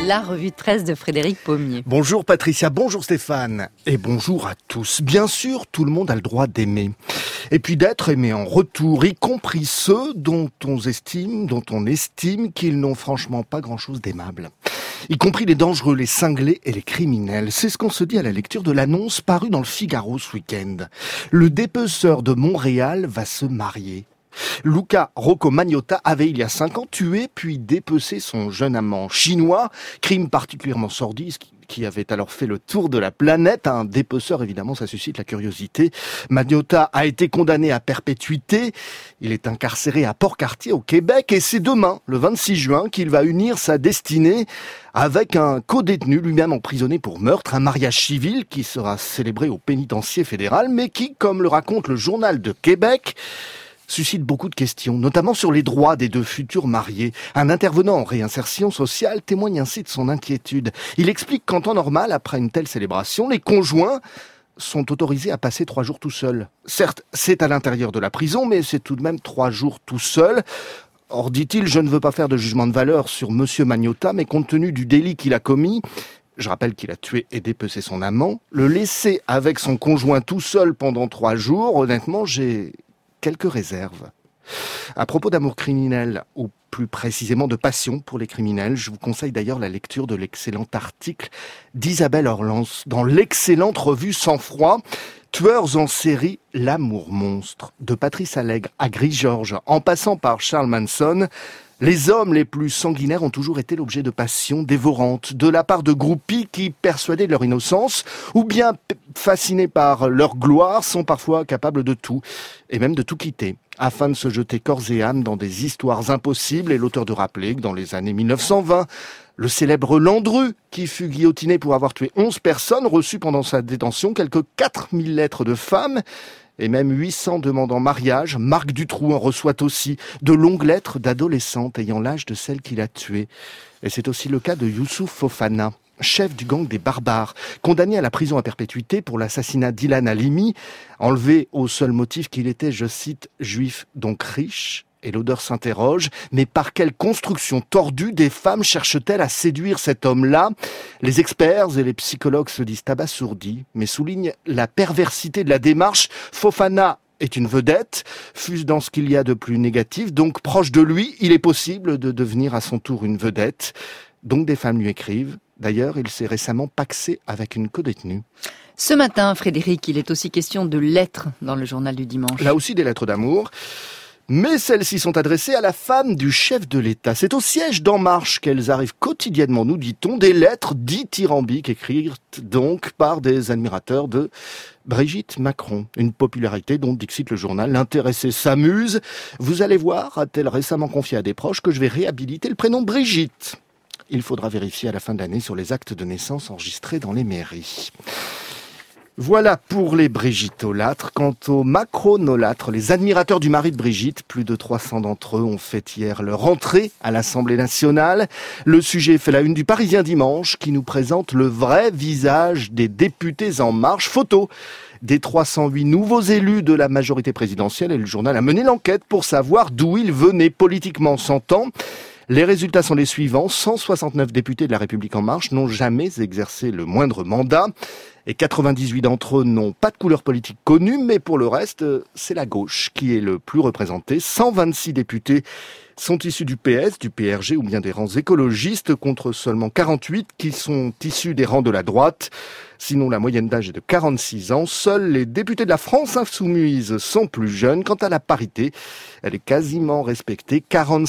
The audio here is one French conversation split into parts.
La revue de presse de Frédéric Pommier. Bonjour Patricia, bonjour Stéphane. Et bonjour à tous. Bien sûr, tout le monde a le droit d'aimer. Et puis d'être aimé en retour, y compris ceux dont on estime qu'ils n'ont franchement pas grand-chose d'aimable. Y compris les dangereux, les cinglés et les criminels. C'est ce qu'on se dit à la lecture de l'annonce parue dans le Figaro ce week-end. Le dépeceur de Montréal va se marier. Luca Rocco Magnotta avait il y a 5 ans tué puis dépecé son jeune amant chinois, crime particulièrement sordide qui avait alors fait le tour de la planète. Un dépeceur, évidemment, ça suscite la curiosité. Magnotta a été condamné à perpétuité. Il est incarcéré à Port-Cartier au Québec et c'est demain, le 26 juin, qu'il va unir sa destinée avec un codétenu lui-même emprisonné pour meurtre, un mariage civil qui sera célébré au pénitencier fédéral, mais qui, comme le raconte le Journal de Québec, suscite beaucoup de questions, notamment sur les droits des deux futurs mariés. Un intervenant en réinsertion sociale témoigne ainsi de son inquiétude. Il explique qu'en temps normal, après une telle célébration, les conjoints sont autorisés à passer 3 jours tout seuls. Certes, c'est à l'intérieur de la prison, mais c'est tout de même 3 jours tout seul. Or, dit-il, je ne veux pas faire de jugement de valeur sur Monsieur Magnotta, mais compte tenu du délit qu'il a commis, je rappelle qu'il a tué et dépecé son amant, le laisser avec son conjoint tout seul pendant 3 jours, honnêtement, j'ai quelques réserves. À propos d'amour criminel, ou plus précisément de passion pour les criminels, je vous conseille d'ailleurs la lecture de l'excellent article d'Isabelle Orlans dans l'excellente revue Sang Froid, Tueurs en série, l'amour monstre, de Patrice Allègre à Gris-Georges, en passant par Charles Manson. Les hommes les plus sanguinaires ont toujours été l'objet de passions dévorantes, de la part de groupies qui, persuadés de leur innocence, ou bien fascinés par leur gloire, sont parfois capables de tout, et même de tout quitter, afin de se jeter corps et âme dans des histoires impossibles. Et l'auteur de rappeler que dans les années 1920, le célèbre Landru, qui fut guillotiné pour avoir tué 11 personnes, reçut pendant sa détention quelques 4000 lettres de femmes, et même 800 demandes en mariage. Marc Dutroux en reçoit aussi de longues lettres d'adolescentes ayant l'âge de celle qu'il a tuée. Et c'est aussi le cas de Youssouf Fofana, chef du gang des barbares, condamné à la prison à perpétuité pour l'assassinat d'Ilan Halimi, enlevé au seul motif qu'il était, je cite, juif donc riche. Et l'auteur s'interroge, mais par quelle construction tordue des femmes cherchent-elles à séduire cet homme-là ? Les experts et les psychologues se disent abasourdis, mais soulignent la perversité de la démarche. Fofana est une vedette, fût-ce dans ce qu'il y a de plus négatif, donc proche de lui, il est possible de devenir à son tour une vedette. Donc des femmes lui écrivent. D'ailleurs, il s'est récemment pacsé avec une codétenue. Ce matin, Frédéric, il est aussi question de lettres dans le journal du dimanche. Là aussi des lettres d'amour. Mais celles-ci sont adressées à la femme du chef de l'État. C'est au siège d'En Marche qu'elles arrivent quotidiennement, nous dit-on, des lettres dithyrambiques écrites donc par des admirateurs de Brigitte Macron. Une popularité dont, dixit le journal, l'intéressé s'amuse. Vous allez voir, a-t-elle récemment confié à des proches, que je vais réhabiliter le prénom Brigitte. Il faudra vérifier à la fin de l'année sur les actes de naissance enregistrés dans les mairies. Voilà pour les brigitolâtres. Quant aux macronolâtres, les admirateurs du mari de Brigitte, plus de 300 d'entre eux ont fait hier leur entrée à l'Assemblée nationale. Le sujet fait la une du Parisien dimanche qui nous présente le vrai visage des députés En Marche. Photo des 308 nouveaux élus de la majorité présidentielle et le journal a mené l'enquête pour savoir d'où ils venaient politiquement s'entend. Les résultats sont les suivants. 169 députés de la République En Marche n'ont jamais exercé le moindre mandat. Et 98 d'entre eux n'ont pas de couleur politique connue, mais pour le reste, c'est la gauche qui est le plus représentée. 126 députés sont issus du PS, du PRG ou bien des rangs écologistes, contre seulement 48 qui sont issus des rangs de la droite. Sinon, la moyenne d'âge est de 46 ans. Seuls les députés de la France insoumise sont plus jeunes. Quant à la parité, elle est quasiment respectée.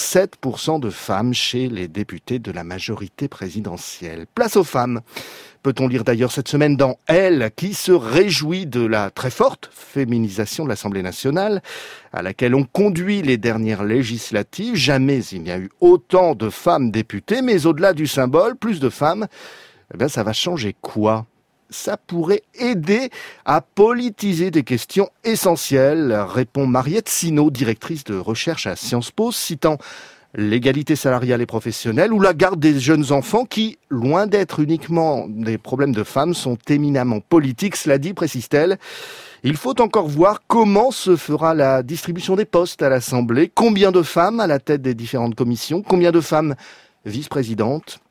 47% de femmes chez les députés de la majorité présidentielle. Place aux femmes. Peut-on lire d'ailleurs cette semaine dans Elle, qui se réjouit de la très forte féminisation de l'Assemblée nationale, à laquelle on conduit les dernières législatives. Jamais il n'y a eu autant de femmes députées, mais au-delà du symbole, plus de femmes, eh bien ça va changer quoi ? Ça pourrait aider à politiser des questions essentielles, répond Mariette Sinaud, directrice de recherche à Sciences Po, citant l'égalité salariale et professionnelle ou la garde des jeunes enfants qui, loin d'être uniquement des problèmes de femmes, sont éminemment politiques. Cela dit, précise-t-elle, il faut encore voir comment se fera la distribution des postes à l'Assemblée, combien de femmes à la tête des différentes commissions, combien de femmes vice-présidente.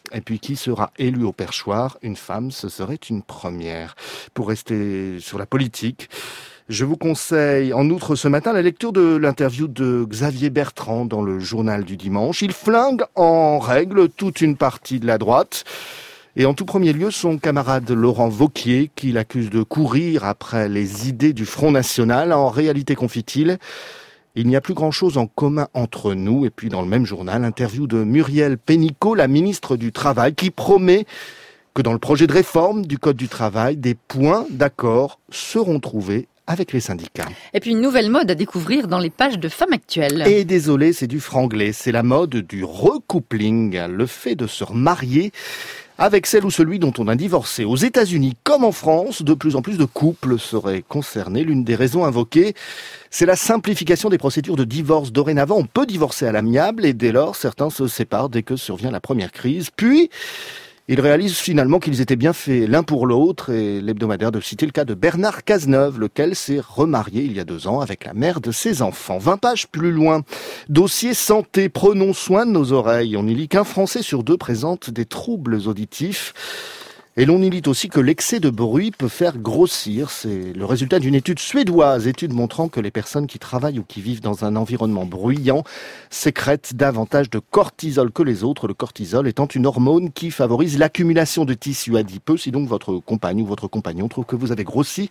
Et puis qui sera élu au perchoir? Une femme, ce serait une première. Pour rester sur la politique, je vous conseille en outre ce matin la lecture de l'interview de Xavier Bertrand dans le journal du dimanche. Il flingue en règle toute une partie de la droite. Et en tout premier lieu, son camarade Laurent Wauquiez, qui l'accuse de courir après les idées du Front National. En réalité, confie-t-il, il n'y a plus grand-chose en commun entre nous. Et puis dans le même journal, interview de Muriel Pénicaud, la ministre du Travail, qui promet que dans le projet de réforme du Code du travail, des points d'accord seront trouvés avec les syndicats. Et puis une nouvelle mode à découvrir dans les pages de Femmes Actuelles. Et désolé, c'est du franglais, c'est la mode du recoupling, le fait de se remarier avec celle ou celui dont on a divorcé. Aux États-Unis comme en France, de plus en plus de couples seraient concernés. L'une des raisons invoquées, c'est la simplification des procédures de divorce. Dorénavant, on peut divorcer à l'amiable et dès lors, certains se séparent dès que survient la première crise. Puis, ils réalisent finalement qu'ils étaient bien faits l'un pour l'autre, et l'hebdomadaire de citer le cas de Bernard Cazeneuve, lequel s'est remarié il y a 2 ans avec la mère de ses enfants. 20 pages plus loin, dossier santé, prenons soin de nos oreilles. On y lit qu'un Français sur 2 présente des troubles auditifs. Et l'on y lit aussi que l'excès de bruit peut faire grossir. C'est le résultat d'une étude suédoise, étude montrant que les personnes qui travaillent ou qui vivent dans un environnement bruyant sécrètent davantage de cortisol que les autres. Le cortisol étant une hormone qui favorise l'accumulation de tissu adipeux. Si donc votre compagne ou votre compagnon trouve que vous avez grossi,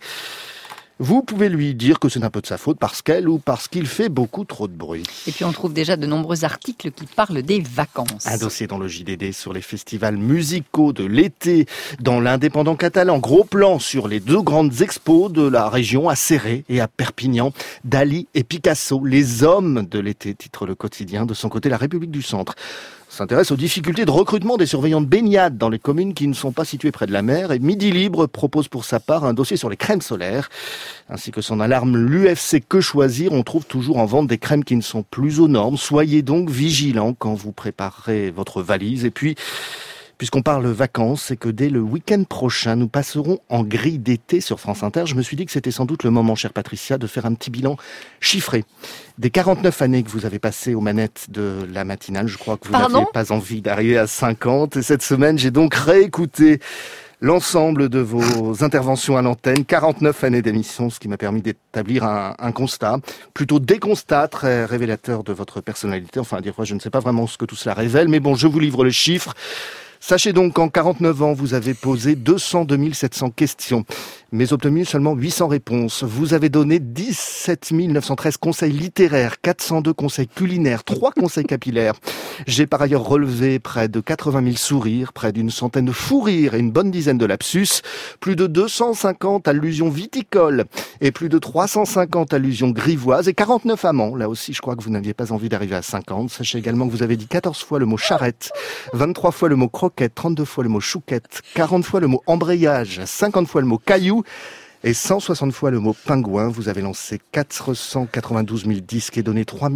vous pouvez lui dire que c'est un peu de sa faute parce qu'elle ou parce qu'il fait beaucoup trop de bruit. Et puis on trouve déjà de nombreux articles qui parlent des vacances. Un dossier dans le JDD sur les festivals musicaux de l'été dans l'Indépendant catalan. Gros plan sur les 2 grandes expos de la région à Céré et à Perpignan. Dali et Picasso, les hommes de l'été, titre le quotidien. De son côté, la République du Centre s'intéresse aux difficultés de recrutement des surveillants de baignade dans les communes qui ne sont pas situées près de la mer. Et Midi Libre propose pour sa part un dossier sur les crèmes solaires, ainsi que son alarme l'UFC Que Choisir. On trouve toujours en vente des crèmes qui ne sont plus aux normes. Soyez donc vigilants quand vous préparerez votre valise. Et puis, puisqu'on parle vacances, c'est que dès le week-end prochain, nous passerons en grille d'été sur France Inter. Je me suis dit que c'était sans doute le moment, chère Patricia, de faire un petit bilan chiffré des 49 années que vous avez passées aux manettes de la matinale. Je crois que vous n'aviez pas envie d'arriver à 50. Et cette semaine, j'ai donc réécouté l'ensemble de vos interventions à l'antenne, 49 années d'émission, ce qui m'a permis d'établir un constat, plutôt des constats très révélateurs de votre personnalité. Enfin, à dire quoi, je ne sais pas vraiment ce que tout cela révèle, mais bon, je vous livre les chiffres. Sachez donc qu'en 49 ans, vous avez posé 202 700 questions, mais obtenu seulement 800 réponses. Vous avez donné 17 913 conseils littéraires, 402 conseils culinaires, 3 conseils capillaires. J'ai par ailleurs relevé près de 80 000 sourires, près d'une centaine de fous rires et une bonne dizaine de lapsus, plus de 250 allusions viticoles et plus de 350 allusions grivoises et 49 amants. Là aussi, je crois que vous n'aviez pas envie d'arriver à 50. Sachez également que vous avez dit 14 fois le mot charrette, 23 fois le mot croquette, 32 fois le mot chouquette, 40 fois le mot embrayage, 50 fois le mot caillou et 160 fois le mot pingouin. Vous avez lancé 492 000 disques et donné 3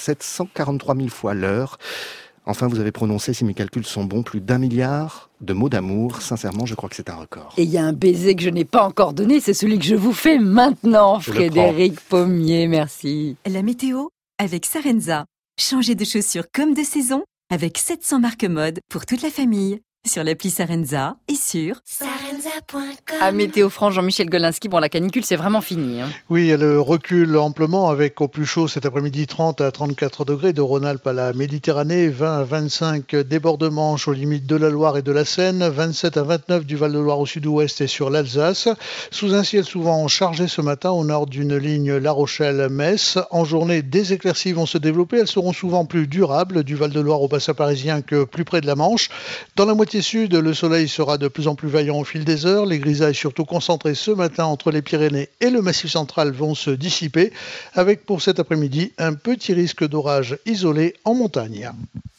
743 000 fois l'heure. Enfin, vous avez prononcé, si mes calculs sont bons, plus d'1 milliard de mots d'amour. Sincèrement, je crois que c'est un record. Et il y a un baiser que je n'ai pas encore donné, c'est celui que je vous fais maintenant, Frédéric Pommier, merci. La météo avec Sarenza. Changez de chaussures comme de saison avec 700 marques mode pour toute la famille. Sur l'appli Sarenza et sur sarenza.com. À Météo France, Jean-Michel Golinski, bon, la canicule, c'est vraiment fini. Oui, elle recule amplement avec au plus chaud cet après-midi 30 à 34 degrés de Rhône-Alpes à la Méditerranée, 20 à 25 des bords de Manche aux limites de la Loire et de la Seine, 27 à 29 du Val-de-Loire au sud-ouest et sur l'Alsace. Sous un ciel souvent chargé ce matin au nord d'une ligne La Rochelle-Metz. En journée, des éclaircies vont se développer. Elles seront souvent plus durables du Val-de-Loire au bassin parisien que plus près de la Manche. Dans la moitié sud, le soleil sera de plus en plus vaillant au fil des heures. Les grisailles surtout concentrées ce matin entre les Pyrénées et le Massif central vont se dissiper avec pour cet après-midi un petit risque d'orage isolé en montagne.